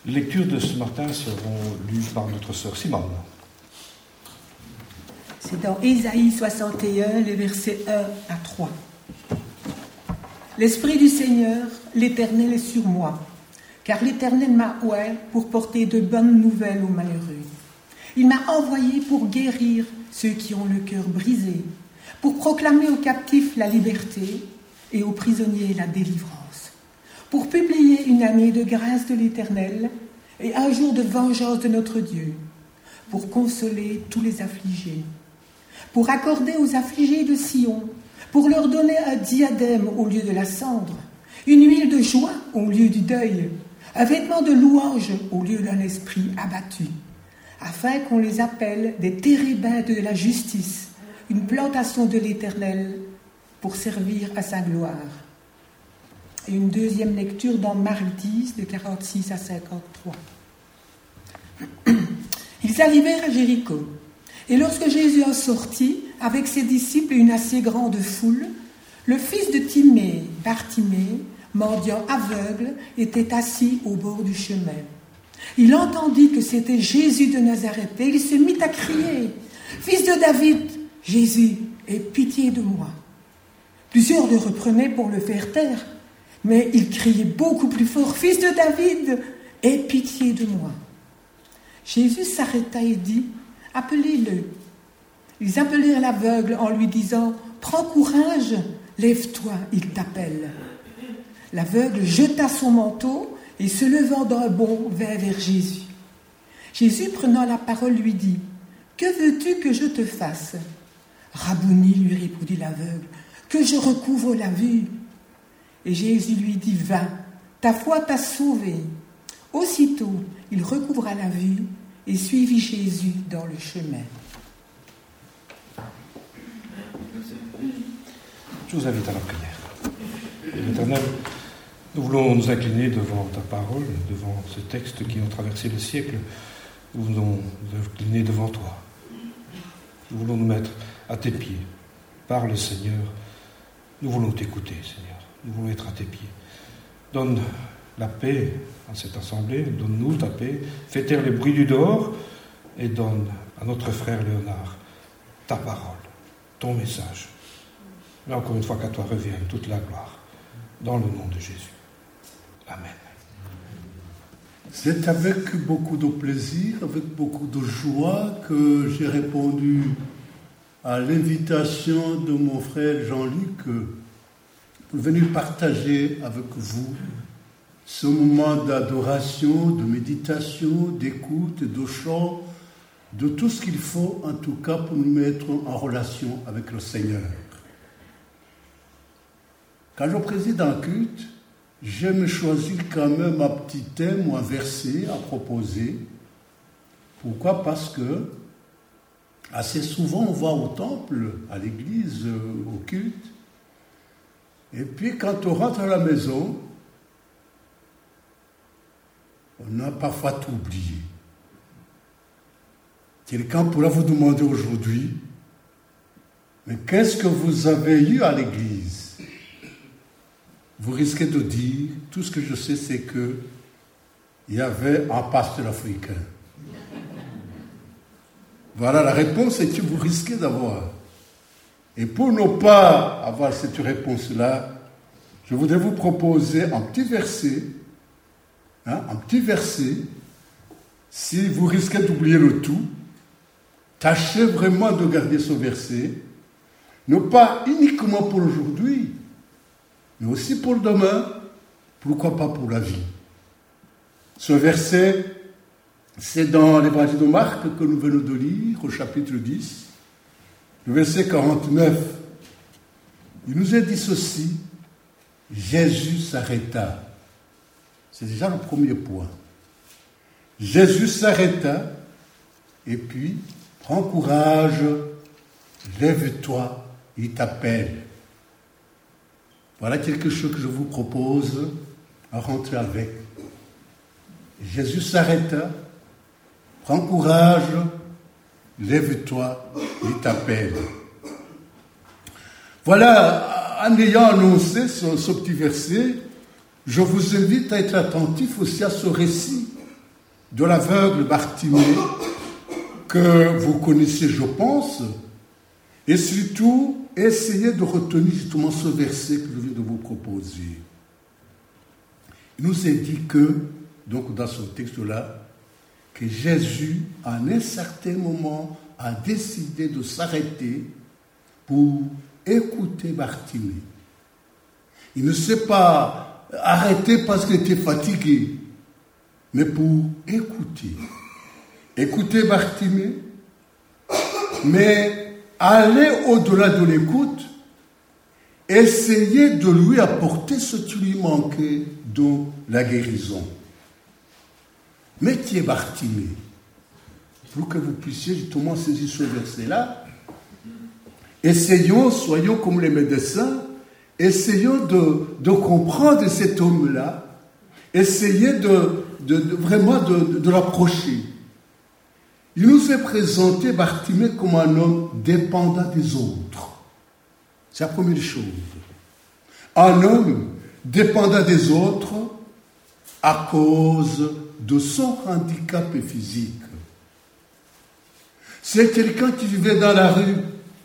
Les lectures de ce matin seront lues par notre sœur Simone. C'est dans Ésaïe 61, les versets 1 à 3. L'Esprit du Seigneur, l'Éternel est sur moi, car l'Éternel m'a oint pour porter de bonnes nouvelles aux malheureux. Il m'a envoyé pour guérir ceux qui ont le cœur brisé, pour proclamer aux captifs la liberté et aux prisonniers la délivrance, pour publier une année de grâce de l'Éternel et un jour de vengeance de notre Dieu, pour consoler tous les affligés, pour accorder aux affligés de Sion, pour leur donner un diadème au lieu de la cendre, une huile de joie au lieu du deuil, un vêtement de louange au lieu d'un esprit abattu, afin qu'on les appelle des térébintes de la justice, une plantation de l'Éternel pour servir à sa gloire. Et une deuxième lecture dans Marc 10, de 46 à 53. Ils arrivèrent à Jéricho. Et lorsque Jésus en sortit, avec ses disciples et une assez grande foule, le fils de Timée, Bartimée, mendiant aveugle, était assis au bord du chemin. Il entendit que c'était Jésus de Nazareth et il se mit à crier « Fils de David, Jésus, aie pitié de moi !» Plusieurs le reprenaient pour le faire taire, mais il criait beaucoup plus fort « Fils de David, aie pitié de moi !» Jésus s'arrêta et dit « Appelez-le ». Ils appelèrent l'aveugle en lui disant « Prends courage, lève-toi, il t'appelle ». L'aveugle jeta son manteau et se levant d'un bond vint vers Jésus. Jésus, prenant la parole, lui dit « Que veux-tu que je te fasse ?» « Rabouni, lui répondit l'aveugle, que je recouvre la vue. » Et Jésus lui dit « Va, ta foi t'a sauvé. » Aussitôt, il recouvra la vue et suivit Jésus dans le chemin. Je vous invite à la prière. L'Éternel, nous voulons nous incliner devant ta parole, devant ces textes qui ont traversé le siècle. Nous voulons nous incliner devant toi. Nous voulons nous mettre à tes pieds. Parle, Seigneur. Nous voulons t'écouter, Seigneur. Nous voulons être à tes pieds. Donne la paix à cette assemblée. Donne-nous ta paix. Fais taire les bruits du dehors et donne à notre frère Léonard ta parole, ton message. Mais encore une fois, qu'à toi revienne toute la gloire. Dans le nom de Jésus. Amen. C'est avec beaucoup de plaisir, avec beaucoup de joie que j'ai répondu à l'invitation de mon frère Jean-Luc pour venir partager avec vous ce moment d'adoration, de méditation, d'écoute, de chant, de tout ce qu'il faut en tout cas pour nous mettre en relation avec le Seigneur. Quand je préside un culte, j'aime choisir quand même un petit thème ou un verset à proposer. Pourquoi ? Parce que assez souvent on va au temple, à l'église, au culte, et puis quand on rentre à la maison, on a parfois tout oublié. Quelqu'un pourra vous demander aujourd'hui, mais qu'est-ce que vous avez eu à l'église ? Vous risquez de dire, tout ce que je sais, c'est qu'il y avait un pasteur africain. Voilà la réponse que vous risquez d'avoir. Et pour ne pas avoir cette réponse-là, je voudrais vous proposer un petit verset. Un petit verset. Si vous risquez d'oublier le tout, tâchez vraiment de garder ce verset. Non pas uniquement pour aujourd'hui, mais aussi pour demain, pourquoi pas pour la vie. Ce verset, c'est dans l'évangile de Marc que nous venons de lire, au chapitre 10, le verset 49. Il nous est dit ceci, Jésus s'arrêta. C'est déjà le premier point. Jésus s'arrêta, et puis, prends courage, lève-toi, il t'appelle. Voilà quelque chose que je vous propose à rentrer avec. Jésus s'arrêta, prends courage, lève-toi, il t'appelle. Voilà, en ayant annoncé ce petit verset, je vous invite à être attentif aussi à ce récit de l'aveugle Bartimée, que vous connaissez, je pense, et surtout, essayez de retenir justement ce verset que je viens de vous proposer. Il nous est dit que, donc dans ce texte-là, que Jésus, à un certain moment, a décidé de s'arrêter pour écouter Bartimée. Il ne s'est pas arrêté parce qu'il était fatigué, mais pour écouter. Écouter Bartimée, mais aller au-delà de l'écoute, essayer de lui apporter ce qui lui manquait, donc la guérison. Mais qui est Bartimée? Pour que vous puissiez justement saisir ce verset-là, soyons comme les médecins, essayons de comprendre cet homme-là, essayez vraiment de l'approcher. Il nous est présenté, Bartimée, comme un homme dépendant des autres. C'est la première chose. Un homme dépendant des autres à cause de son handicap physique. C'est quelqu'un qui vivait dans la rue.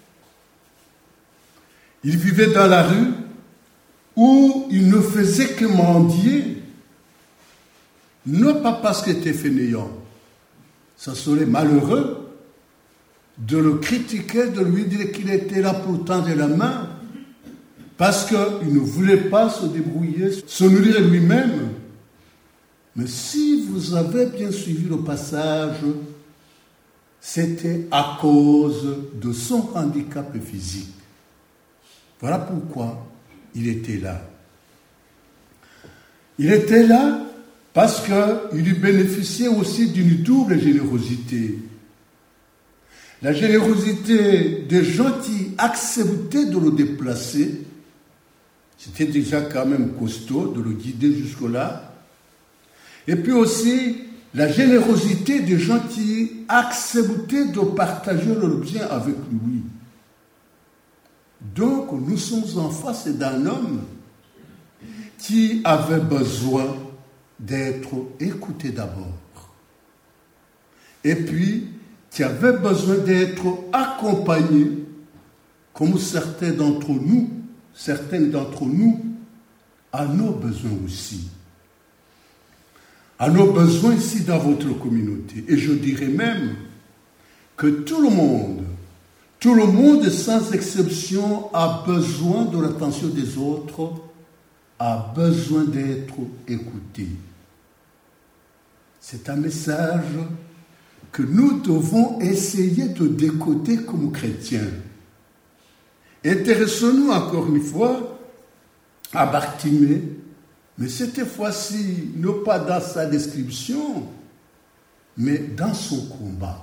Il vivait dans la rue où il ne faisait que mendier, non pas parce qu'il était fainéant. Ça serait malheureux de le critiquer, de lui dire qu'il était là pour tendre la main, parce qu'il ne voulait pas se débrouiller, se nourrir lui-même. Mais si vous avez bien suivi le passage, c'était à cause de son handicap physique. Voilà pourquoi il était là. Il était là parce qu'il bénéficiait aussi d'une double générosité. La générosité des gens qui acceptaient de le déplacer, c'était déjà quand même costaud de le guider jusque-là. Et puis aussi, la générosité des gens qui acceptaient de partager leur bien avec lui. Donc, nous sommes en face d'un homme qui avait besoin d'être écouté d'abord. Et puis, qui avait besoin d'être accompagné, comme certaines d'entre nous, à nos besoins aussi. À nos besoins ici dans votre communauté. Et je dirais même que tout le monde sans exception a besoin de l'attention des autres, a besoin d'être écouté. C'est un message que nous devons essayer de décoder comme chrétiens. Intéressons-nous encore une fois à Bartimée, mais cette fois-ci, non pas dans sa description, mais dans son combat.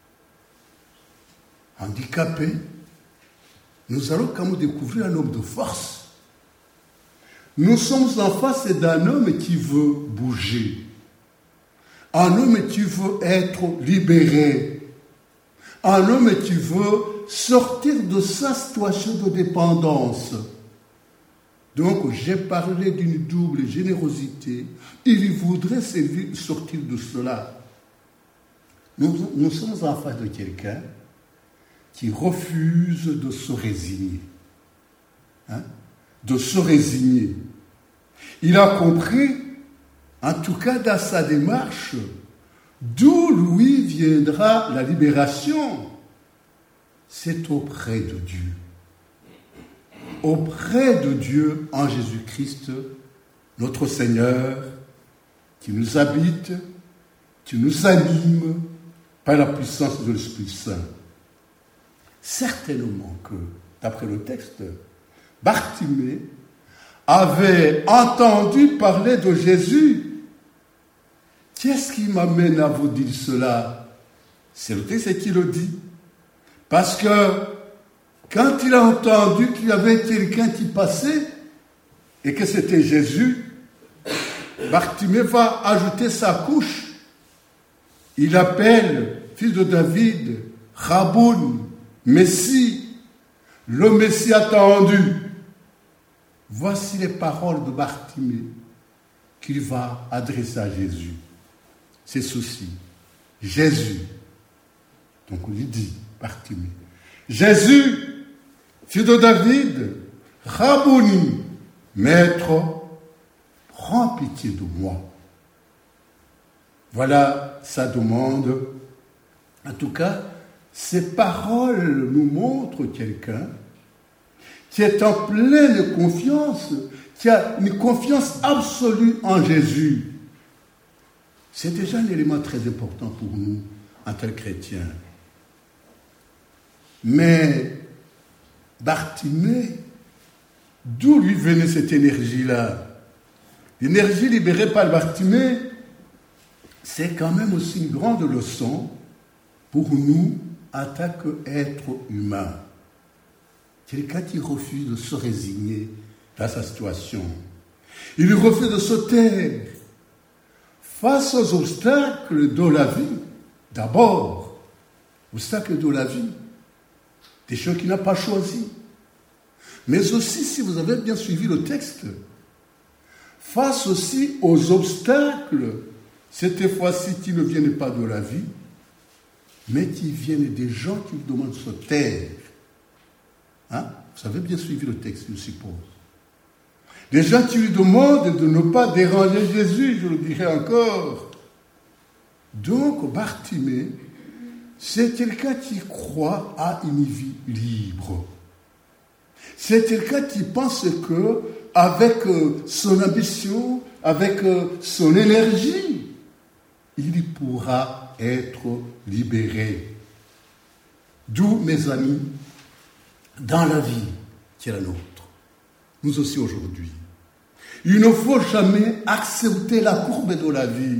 Handicapé, nous allons quand même découvrir un homme de force. Nous sommes en face d'un homme qui veut bouger, un homme qui veut être libéré, un homme qui veut sortir de sa situation de dépendance. Donc, j'ai parlé d'une double générosité. Il voudrait sortir de cela. Nous sommes en face de quelqu'un qui refuse de se résigner. De se résigner. Il a compris, en tout cas dans sa démarche, d'où lui viendra la libération. C'est auprès de Dieu. Auprès de Dieu en Jésus-Christ, notre Seigneur, qui nous habite, qui nous anime par la puissance de l'Esprit Saint. Certainement que, d'après le texte, Bartimée avait entendu parler de Jésus. Qu'est-ce qui m'amène à vous dire cela? C'est le texte qui le dit. Parce que quand il a entendu qu'il y avait quelqu'un qui passait et que c'était Jésus, Bartimée va ajouter sa couche. Il appelle, fils de David, Raboun, Messie, le Messie attendu. Voici les paroles de Bartimée qu'il va adresser à Jésus. ses soucis. Jésus, donc on lui dit, Bartimée, Jésus, fils de David, Rabboni, Maître, prends pitié de moi. Voilà sa demande. En tout cas, ces paroles nous montrent quelqu'un qui est en pleine confiance, qui a une confiance absolue en Jésus. C'est déjà un élément très important pour nous en tant que chrétiens. Mais Bartimée, d'où lui venait cette énergie-là? L'énergie libérée par Bartimée, c'est quand même aussi une grande leçon pour nous en tant qu'êtres humains. Quelqu'un qui refuse de se résigner dans sa situation. Il refuse de se taire face aux obstacles de la vie. D'abord, obstacles de la vie, des choses qu'il n'a pas choisies. Mais aussi, si vous avez bien suivi le texte, face aussi aux obstacles, cette fois-ci qui ne viennent pas de la vie, mais qui viennent des gens qui vous demandent de se taire. Hein? Vous avez bien suivi le texte, je suppose. Des gens qui lui demandent de ne pas déranger Jésus, je le dirai encore. Donc, Bartimée, c'est quelqu'un qui croit à une vie libre. C'est quelqu'un qui pense que, avec son ambition, avec son énergie, il pourra être libéré. D'où, mes amis, dans la vie qui est la nôtre, nous aussi aujourd'hui, il ne faut jamais accepter la courbe de la vie.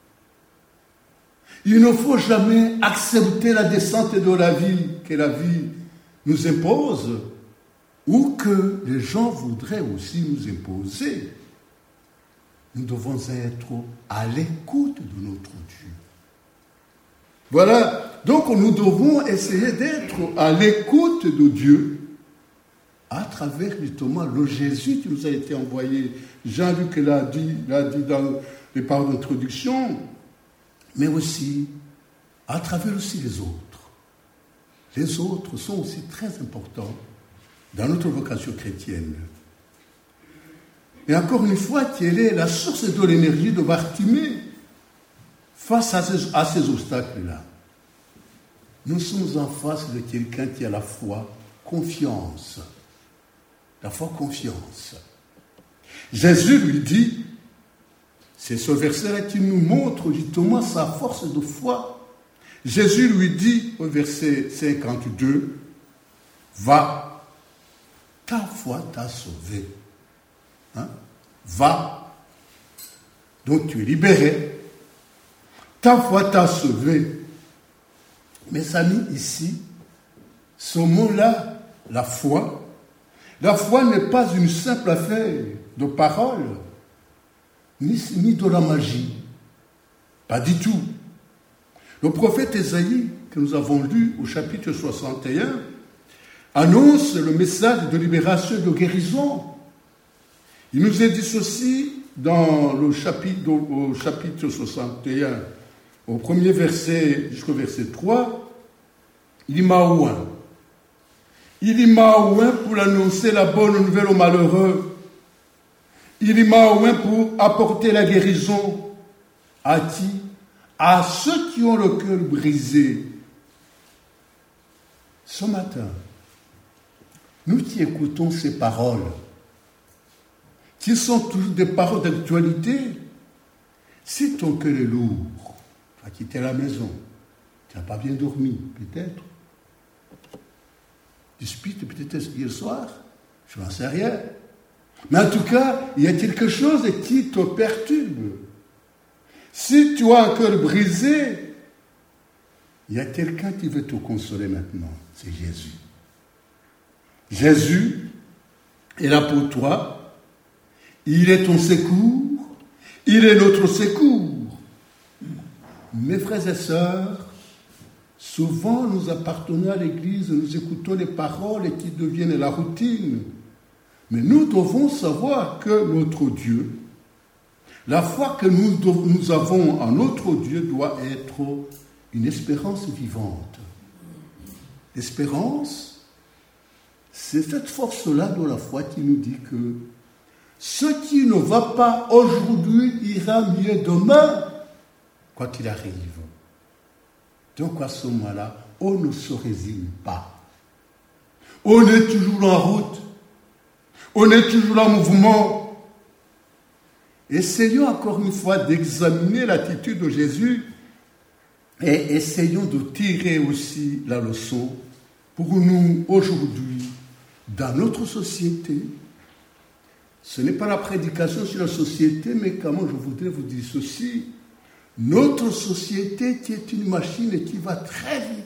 Il ne faut jamais accepter la descente de la vie que la vie nous impose ou que les gens voudraient aussi nous imposer. Nous devons être à l'écoute de notre Dieu. Voilà, donc nous devons essayer d'être à l'écoute de Dieu à travers justement le Jésus qui nous a été envoyé. Jean-Luc l'a dit dans les paroles d'introduction, mais aussi à travers aussi les autres. Les autres sont aussi très importants dans notre vocation chrétienne. Et encore une fois, quelle est la source de l'énergie de Bartimée face à ces obstacles-là? Nous sommes en face de quelqu'un qui a la foi, confiance. La foi, confiance. Jésus lui dit, c'est ce verset-là qui nous montre justement sa force de foi. Jésus lui dit au verset 52, va, ta foi t'a sauvé. Hein? Va, donc tu es libéré, ta foi t'a sauvé. Mes amis, ici, ce mot-là, la foi n'est pas une simple affaire de parole, ni de la magie. Pas du tout. Le prophète Ésaïe, que nous avons lu au chapitre 61, annonce le message de libération et de guérison. Il nous est dit ceci dans au chapitre 61, au premier verset jusqu'au verset 3, il m'a oint. Il m'a oint pour annoncer la bonne nouvelle aux malheureux. Il m'a oint pour apporter la guérison. À qui? À ceux qui ont le cœur brisé. Ce matin, nous qui écoutons ces paroles, qui sont toujours des paroles d'actualité, si ton cœur est lourd, tu vas quitter la maison, tu n'as pas bien dormi, peut-être. Dispute peut-être hier soir, je n'en sais rien. Mais en tout cas, il y a quelque chose qui te perturbe. Si tu as un cœur brisé, il y a quelqu'un qui veut te consoler maintenant, c'est Jésus. Jésus est là pour toi, il est ton secours, il est notre secours. Mes frères et sœurs, souvent nous appartenons à l'Église, nous écoutons les paroles qui deviennent la routine. Mais nous devons savoir que notre Dieu, La foi que nous avons en notre Dieu doit être une espérance vivante. L'espérance, c'est cette force-là de la foi qui nous dit que ce qui ne va pas aujourd'hui ira mieux demain, quoi qu'il arrive. Donc à ce moment-là, on ne se résigne pas. On est toujours en route. On est toujours en mouvement. Essayons encore une fois d'examiner l'attitude de Jésus et essayons de tirer aussi la leçon pour nous aujourd'hui, dans notre société. Ce n'est pas la prédication sur la société, mais comment je voudrais vous dire ceci. Notre société qui est une machine et qui va très vite.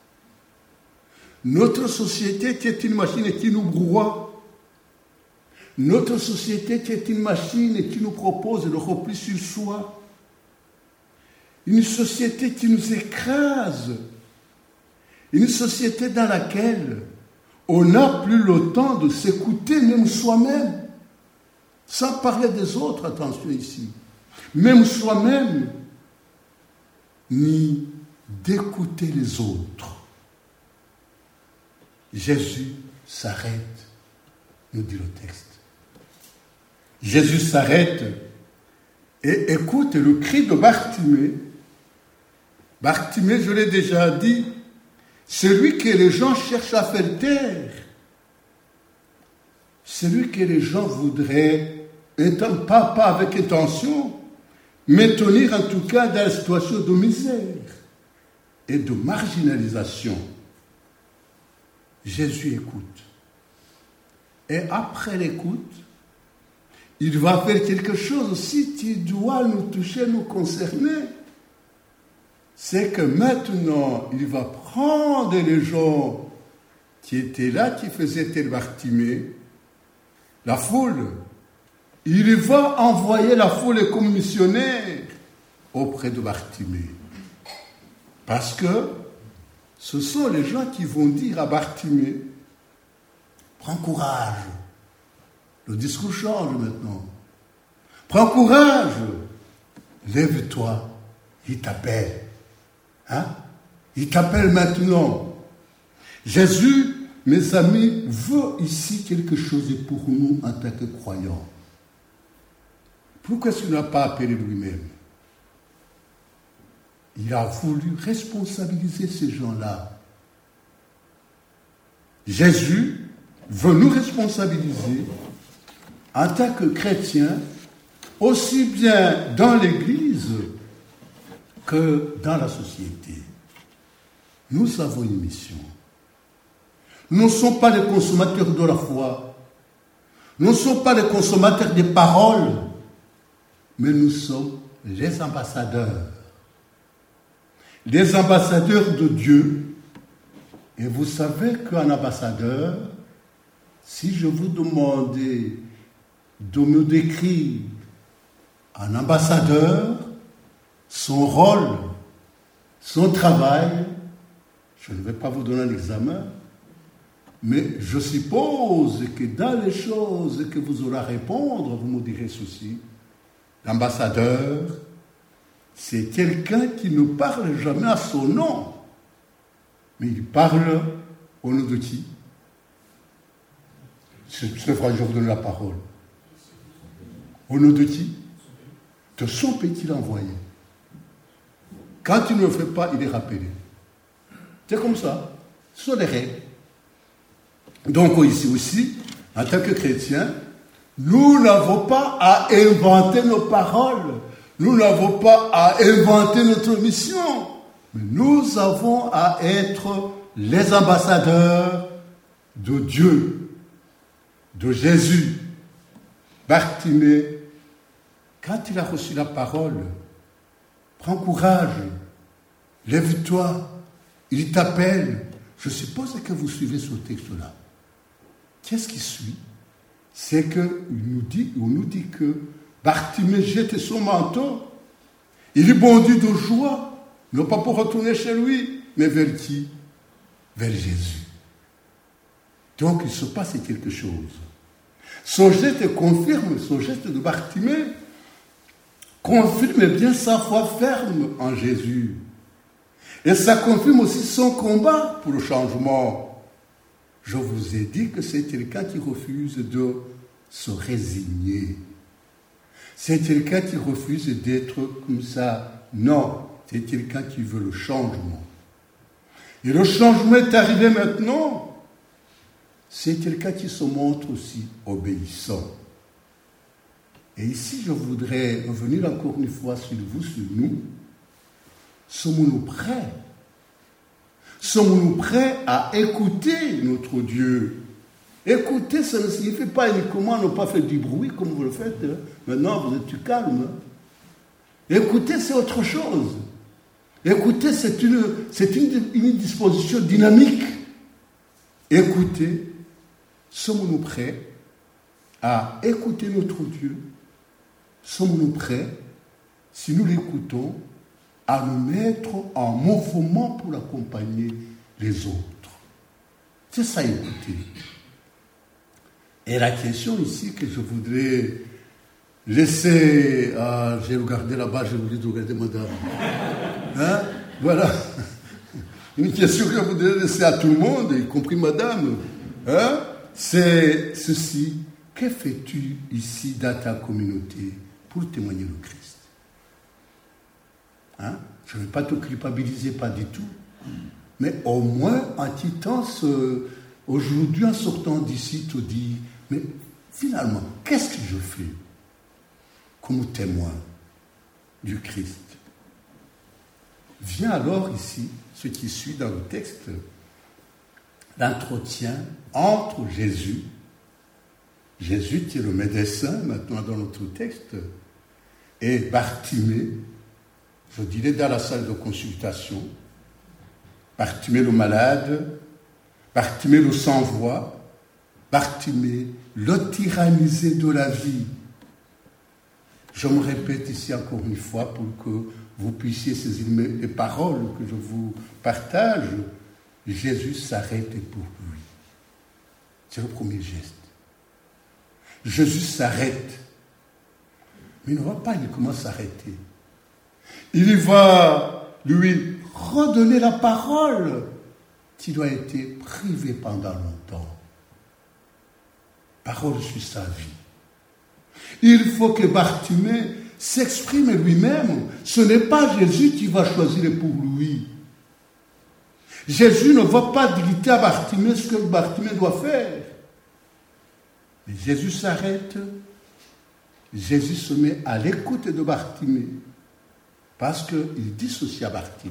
Notre société qui est une machine et qui nous broie. Notre société qui est une machine et qui nous propose le repli sur soi. Une société qui nous écrase. Une société dans laquelle on n'a plus le temps de s'écouter même soi-même. Sans parler des autres, attention ici. Même soi-même, ni d'écouter les autres. Jésus s'arrête, nous dit le texte. Jésus s'arrête et écoute le cri de Bartimée. Bartimée, je l'ai déjà dit, celui que les gens cherchent à faire taire. Celui que les gens voudraient, pas avec intention, mais tenir en tout cas dans la situation de misère et de marginalisation. Jésus écoute. Et après l'écoute, il va faire quelque chose aussi qui doit nous toucher, nous concerner. C'est que maintenant, il va prendre les gens qui étaient là, qui faisaient tel Bartimée, la foule. Il va envoyer la foule comme missionnaire auprès de Bartimée. Parce que ce sont les gens qui vont dire à Bartimée, prends courage. Le discours change maintenant. Prends courage. Lève-toi. Il t'appelle. Il t'appelle maintenant. Jésus, mes amis, veut ici quelque chose pour nous en tant que croyants. Pourquoi est-ce qu'il n'a pas appelé lui-même? Il a voulu responsabiliser ces gens-là. Jésus veut nous responsabiliser en tant que chrétiens, aussi bien dans l'Église que dans la société. Nous avons une mission. Nous ne sommes pas les consommateurs de la foi. Nous ne sommes pas les consommateurs des paroles, mais nous sommes les ambassadeurs. Les ambassadeurs de Dieu. Et vous savez qu'un ambassadeur, si je vous demandais de me décrire un ambassadeur, son rôle, son travail, je ne vais pas vous donner un examen, mais je suppose que dans les choses que vous aurez à répondre, vous me direz ceci. L'ambassadeur, c'est quelqu'un qui ne parle jamais à son nom, mais il parle au nom de qui? C'est vrai, je vous donne la parole. Au nom de qui? De son petit envoyé. Quand il ne le fait pas, il est rappelé. C'est comme ça. Ce sont les règles. Donc ici aussi, en tant que chrétiens, nous n'avons pas à inventer nos paroles. Nous n'avons pas à inventer notre mission. Mais nous avons à être les ambassadeurs de Dieu, de Jésus. Bartimée, quand il a reçu la parole, prends courage, lève-toi, il t'appelle. Je suppose que vous suivez ce texte-là. Qu'est-ce qui suit? C'est qu'on nous dit que Bartimée jette son manteau. Il bondit de joie, non pas pour retourner chez lui, mais vers qui? Vers Jésus. Donc il se passe quelque chose. Ce geste confirme, ce geste de Bartimée confirme bien sa foi ferme en Jésus. Et ça confirme aussi son combat pour le changement. Je vous ai dit que c'est quelqu'un qui refuse de se résigner. C'est quelqu'un qui refuse d'être comme ça. Non, c'est quelqu'un qui veut le changement. Et le changement est arrivé maintenant. C'est quelqu'un qui se montre aussi obéissant. Et ici, je voudrais revenir encore une fois sur vous, sur nous. Sommes-nous prêts? Sommes-nous prêts à écouter notre Dieu? Écouter, ça ne signifie pas uniquement ne pas faire du bruit comme vous le faites. Hein. Maintenant, vous êtes tout calme. Hein. Écouter, c'est autre chose. Écouter, c'est une disposition dynamique. Écouter, sommes-nous prêts à écouter notre Dieu? Sommes-nous prêts, si nous l'écoutons, à nous mettre en mouvement pour l'accompagner les autres? C'est ça, écouter. Et la question ici que je voudrais laisser, j'ai regardé là-bas, j'ai oublié de regarder madame. Hein? Voilà. Une question que je voudrais laisser à tout le monde, y compris madame. Hein? C'est ceci. Que fais-tu ici dans ta communauté pour témoigner le Christ? Hein? Je ne vais pas te culpabiliser, pas du tout. Mais au moins, en quittant aujourd'hui, en sortant d'ici, te dis, mais finalement, qu'est-ce que je fais comme témoin du Christ? Vient alors ici, ce qui suit dans le texte, l'entretien entre Jésus qui est le médecin, maintenant dans notre texte, et Bartimée, je dirais dans la salle de consultation, Bartimée le malade, Bartimée le sans-voix, Bartimée le tyrannisé de la vie. Je me répète ici encore une fois pour que vous puissiez saisir les paroles que je vous partage. Jésus s'arrête pour lui. C'est le premier geste. Jésus s'arrête. Mais il ne va pas uniquement s'arrêter. Il va lui redonner la parole qui doit être privée pendant longtemps. Parole sur sa vie. Il faut que Bartimée s'exprime lui-même. Ce n'est pas Jésus qui va choisir pour lui. Jésus ne va pas dicter à Bartimée ce que Bartimée doit faire. Mais Jésus s'arrête. Jésus se met à l'écoute de Bartimée. Parce qu'il dit ceci à Bartimée.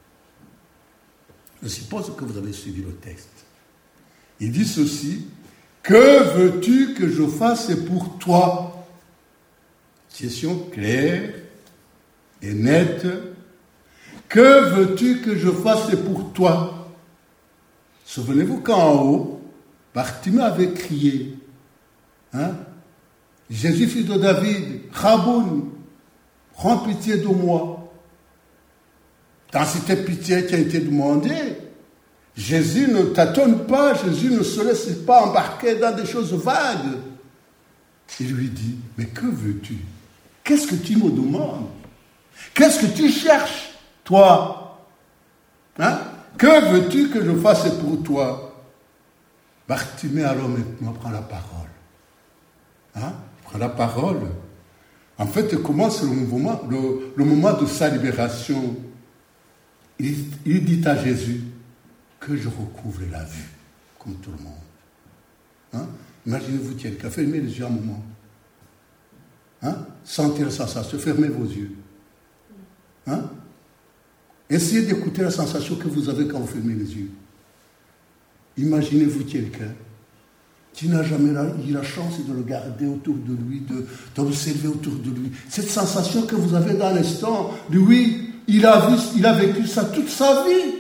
Je suppose que vous avez suivi le texte. Il dit ceci. Que veux-tu que je fasse pour toi? Question claire et nette. Que veux-tu que je fasse pour toi? Souvenez-vous qu'en haut, Bartimée avait crié. Hein? Jésus, fils de David, Raboun, prends pitié de moi. Quand c'était pitié qui a été demandée, Jésus ne tâtonne pas, Jésus ne se laisse pas embarquer dans des choses vagues. Il lui dit, mais que veux-tu? Qu'est-ce que tu me demandes? Qu'est-ce que tu cherches, toi? Hein? Que veux-tu que je fasse pour toi? Bartimée alors maintenant prend la parole. Hein? Prend la parole. En fait, commence le moment de sa libération. Il dit à Jésus, que je recouvre la vue, comme tout le monde. Hein? Imaginez-vous quelqu'un, fermez les yeux un moment. Hein? Sentez la sensation, fermez vos yeux. Hein? Essayez d'écouter la sensation que vous avez quand vous fermez les yeux. Imaginez-vous quelqu'un qui n'a jamais eu la chance de le garder autour de lui, d'observer autour de lui. Cette sensation que vous avez dans l'instant, lui, il a vécu ça toute sa vie.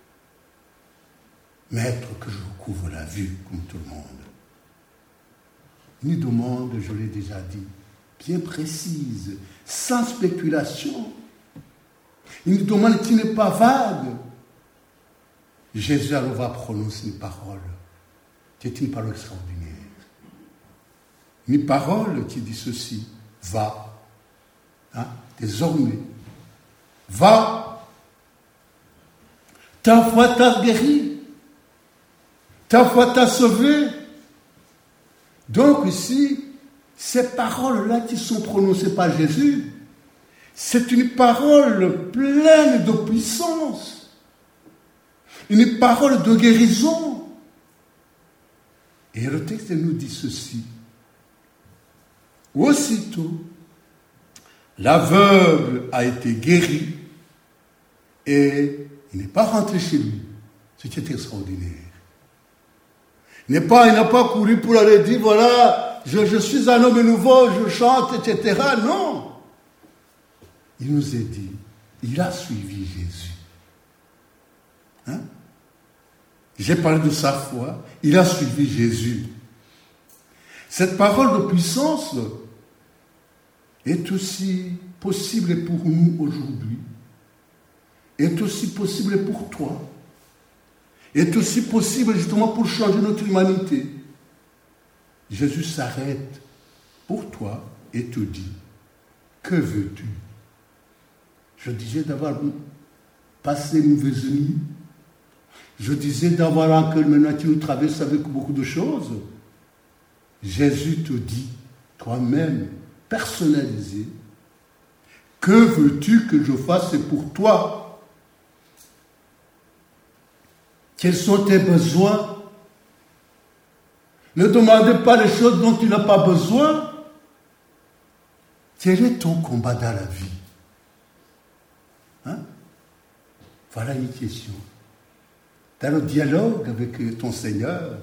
Maître, que je recouvre la vue, comme tout le monde. Une demande, je l'ai déjà dit, bien précise, sans spéculation. Une demande qui n'est pas vague. Jésus alors va prononcer une parole, qui est une parole extraordinaire. Une parole qui dit ceci, va. Désormais, va, ta foi t'a guéri, ta foi t'a sauvé. Donc ici, ces paroles-là qui sont prononcées par Jésus, c'est une parole pleine de puissance, une parole de guérison. Et le texte nous dit ceci. Aussitôt, l'aveugle a été guéri et il n'est pas rentré chez lui. C'était extraordinaire. Il n'a pas couru pour aller dire, voilà, je suis un homme nouveau, je chante, etc. Non. Il nous a dit, il a suivi Jésus. J'ai parlé de sa foi, il a suivi Jésus. Cette parole de puissance est aussi possible pour nous aujourd'hui, est aussi possible pour toi, est aussi possible justement pour changer notre humanité. Jésus s'arrête pour toi et te dit, que veux-tu? Je disais d'avoir passé une mauvaise nuit. Je disais d'avoir un cœur maintenant qui nous traverse avec beaucoup de choses. Jésus te dit, toi-même, personnalisé, que veux-tu que je fasse pour toi? Quels sont tes besoins? Ne demandez pas les choses dont tu n'as pas besoin. Quel est ton combat dans la vie? Voilà une question. Dans le dialogue avec ton Seigneur,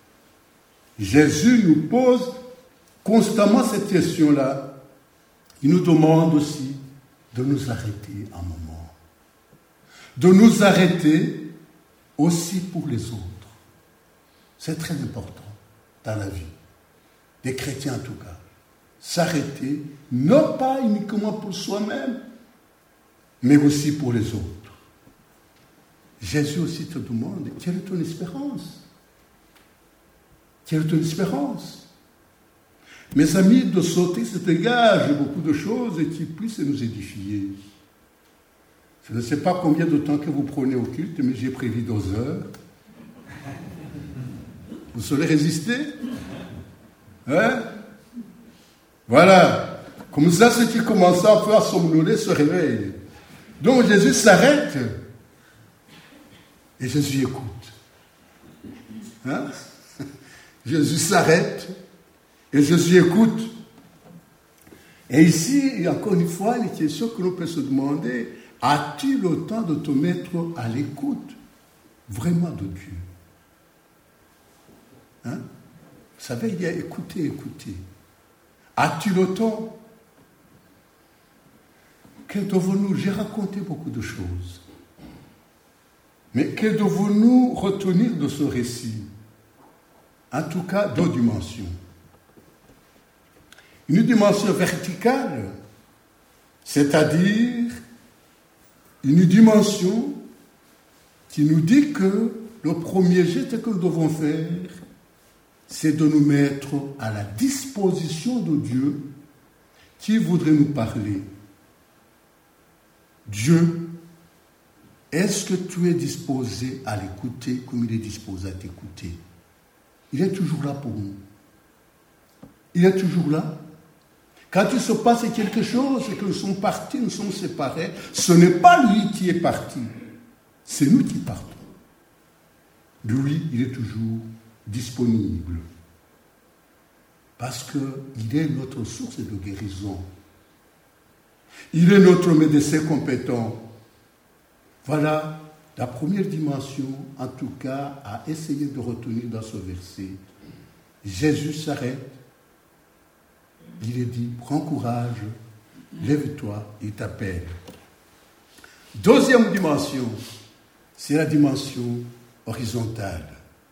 Jésus nous pose constamment cette question-là. Il nous demande aussi de nous arrêter un moment. De nous arrêter aussi pour les autres. C'est très important dans la vie. Des chrétiens en tout cas. S'arrêter, non pas uniquement pour soi-même, mais aussi pour les autres. Jésus aussi te demande, quelle est ton espérance? Quelle est ton espérance? Mes amis, de sauter cet égard, j'ai beaucoup de choses et qui puissent nous édifier. Je ne sais pas combien de temps que vous prenez au culte, mais j'ai prévu 2 heures. Vous saurez résister? Voilà. Comme ça, ceux qui commencent un peu à somnoler se réveillent. Donc Jésus s'arrête et Jésus écoute. Jésus s'arrête et Jésus écoute. Et ici, encore une fois, une question que l'on peut se demander, as-tu le temps de te mettre à l'écoute vraiment de Dieu? Vous savez, il y a écouter. As-tu le temps? Que devons-nous? J'ai raconté beaucoup de choses. Mais que devons-nous retenir de ce récit? En tout cas, 2 dimensions. Une dimension verticale, c'est-à-dire une dimension qui nous dit que le premier geste que nous devons faire, c'est de nous mettre à la disposition de Dieu qui voudrait nous parler. Dieu, est-ce que tu es disposé à l'écouter comme il est disposé à t'écouter? Il est toujours là pour nous. Il est toujours là. Quand il se passe quelque chose et que nous sommes partis, nous sommes séparés, ce n'est pas lui qui est parti, c'est nous qui partons. Lui, il est toujours disponible. Parce qu'il est notre source de guérison. Il est notre médecin compétent. Voilà la première dimension, en tout cas, à essayer de retenir dans ce verset. Jésus s'arrête. Il est dit, prends courage, lève-toi, il t'appelle. Deuxième dimension, c'est la dimension horizontale.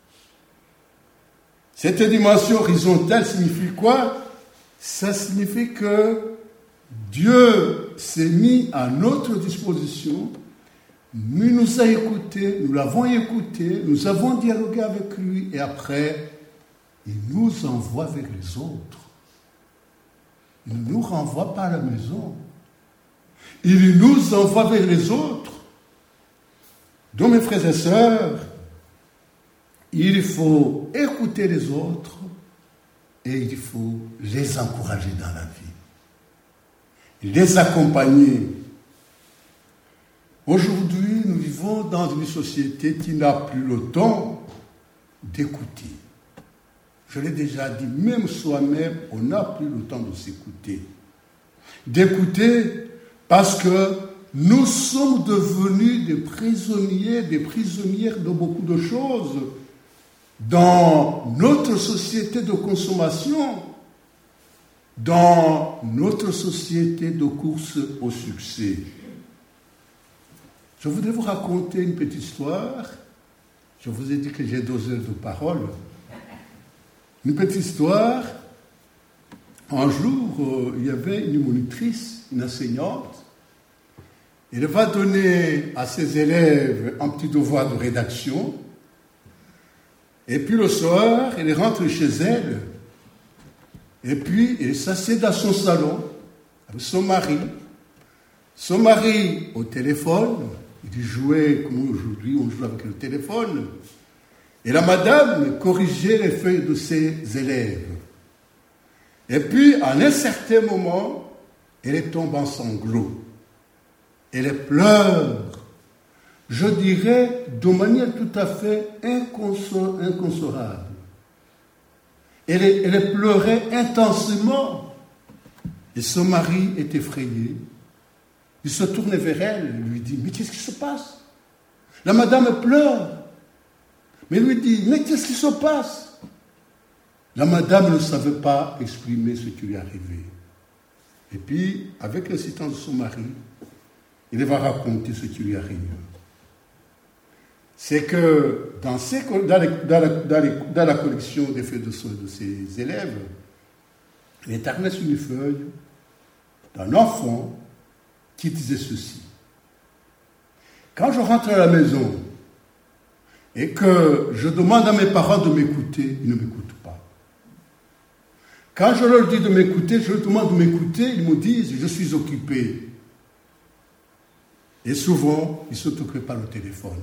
Cette dimension horizontale signifie quoi? Ça signifie que Dieu s'est mis à notre disposition, il nous a écoutés, nous l'avons écouté, nous avons dialogué avec lui et après, il nous envoie vers les autres. Il ne nous renvoie pas à la maison, Il nous envoie vers les autres. Donc, mes frères et sœurs, il faut écouter les autres et il faut les encourager dans la vie, les accompagner. Aujourd'hui, nous vivons dans une société qui n'a plus le temps d'écouter. Je l'ai déjà dit, même soi-même, on n'a plus le temps de s'écouter. D'écouter parce que nous sommes devenus des prisonniers, des prisonnières de beaucoup de choses dans notre société de consommation, dans notre société de course au succès. Je voudrais vous raconter une petite histoire. Je vous ai dit que j'ai 2 heures de parole. Une petite histoire. Un jour, il y avait une monitrice, une enseignante. Elle va donner à ses élèves un petit devoir de rédaction. Et puis le soir, elle rentre chez elle. Et puis, elle s'assied dans son salon avec son mari. Son mari au téléphone. Il jouait, comme aujourd'hui, on joue avec le téléphone. Et la madame corrigeait les feuilles de ses élèves. Et puis, à un certain moment, elle tombe en sanglots. Elle pleure, je dirais, de manière tout à fait inconsolable. Elle pleurait intensément. Et son mari est effrayé. Il se tourne vers elle et lui dit, mais qu'est-ce qui se passe? La madame pleure. Mais il lui dit, mais qu'est-ce qui se passe? La madame ne savait pas exprimer ce qui lui arrivait. Et puis, avec l'assistance de son mari, il va raconter ce qui lui arrive. C'est que dans la collection des feuilles de ses élèves, il est ramassé une feuille d'un enfant qui disait ceci. Quand je rentre à la maison et que je demande à mes parents de m'écouter, ils ne m'écoutent pas. Quand je leur dis de m'écouter, je leur demande de m'écouter, ils me disent « je suis occupé ». Et souvent, ils sont occupés par le téléphone.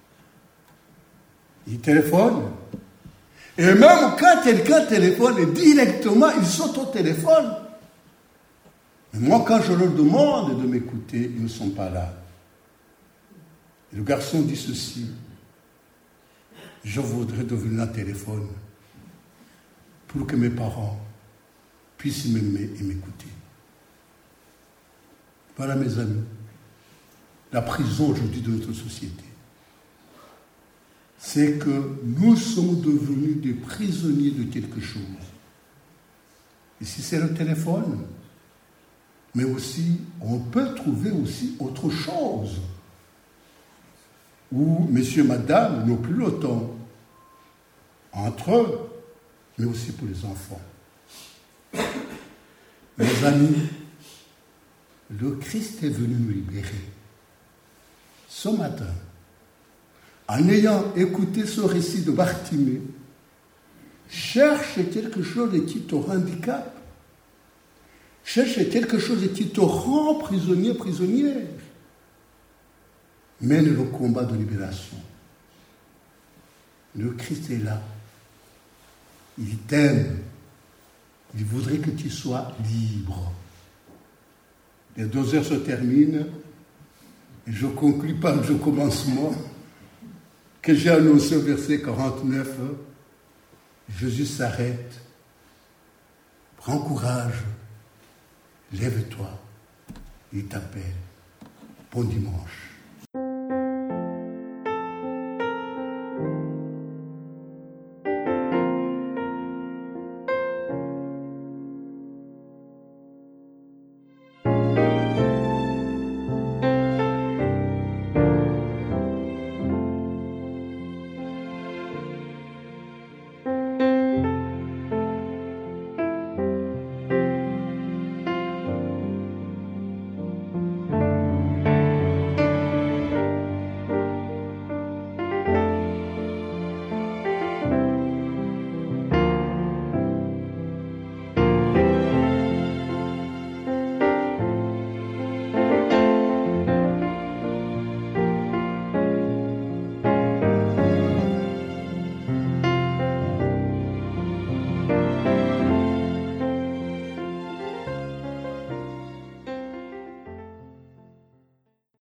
Ils téléphonent. Et même quand quelqu'un téléphone, directement, ils sont au téléphone. Mais moi, quand je leur demande de m'écouter, ils ne sont pas là. Et le garçon dit ceci. Je voudrais devenir un téléphone pour que mes parents puissent m'aimer et m'écouter. Voilà, mes amis, la prison aujourd'hui de notre société. C'est que nous sommes devenus des prisonniers de quelque chose. Et si c'est le téléphone, mais aussi, on peut trouver aussi autre chose. Où messieurs, madame n'ont plus le temps. Entre eux, mais aussi pour les enfants. Mes amis, le Christ est venu nous libérer. Ce matin, en ayant écouté ce récit de Bartimée, cherche quelque chose qui te handicape. Cherche quelque chose qui te rend prisonnier, prisonnière. Mène le combat de libération. Le Christ est là. Il t'aime. Il voudrait que tu sois libre. Les 2 heures se terminent et je conclus par le commencement que j'ai annoncé au verset 49. Jésus s'arrête. Prends courage. Lève-toi. Il t'appelle. Bon dimanche.